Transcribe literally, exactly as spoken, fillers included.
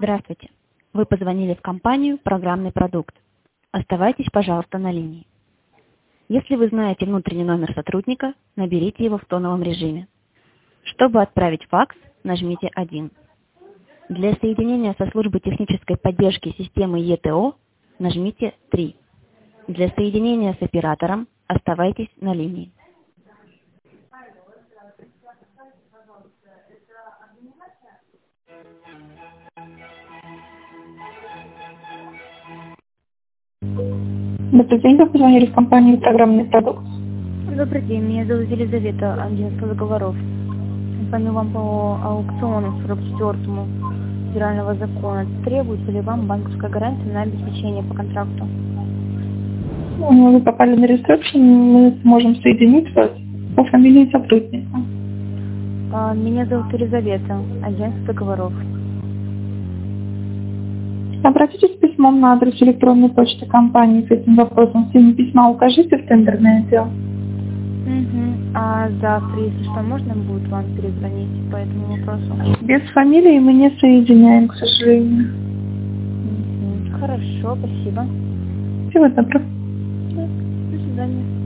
Здравствуйте. Вы позвонили в компанию «Программный продукт». Оставайтесь, пожалуйста, на линии. Если вы знаете внутренний номер сотрудника, наберите его в тоновом режиме. Чтобы отправить факс, нажмите один. Для соединения со службой технической поддержки системы и тэ о нажмите три. Для соединения с оператором оставайтесь на линии. Добрый день, вы позвонили в компанию «Программный продукт». Добрый день, меня зовут Елизавета, агентство договоров. Звоню вам по аукциону сорок четвёртому федерального закона. Требуется ли вам банковская гарантия на обеспечение по контракту? Вы попали на ресепшн, мы сможем соединить вас по фамилии сотрудника. А, Меня зовут Елизавета, агентство договоров. Обратитесь с письмом на адрес электронной почты компании с этим вопросом. В теме письма укажите в тендерный отдел. Угу. А завтра, если что, можно будет вам перезвонить по этому вопросу? Без фамилии мы не соединяем, к сожалению. Угу. Хорошо, спасибо. Всего доброго. До свидания.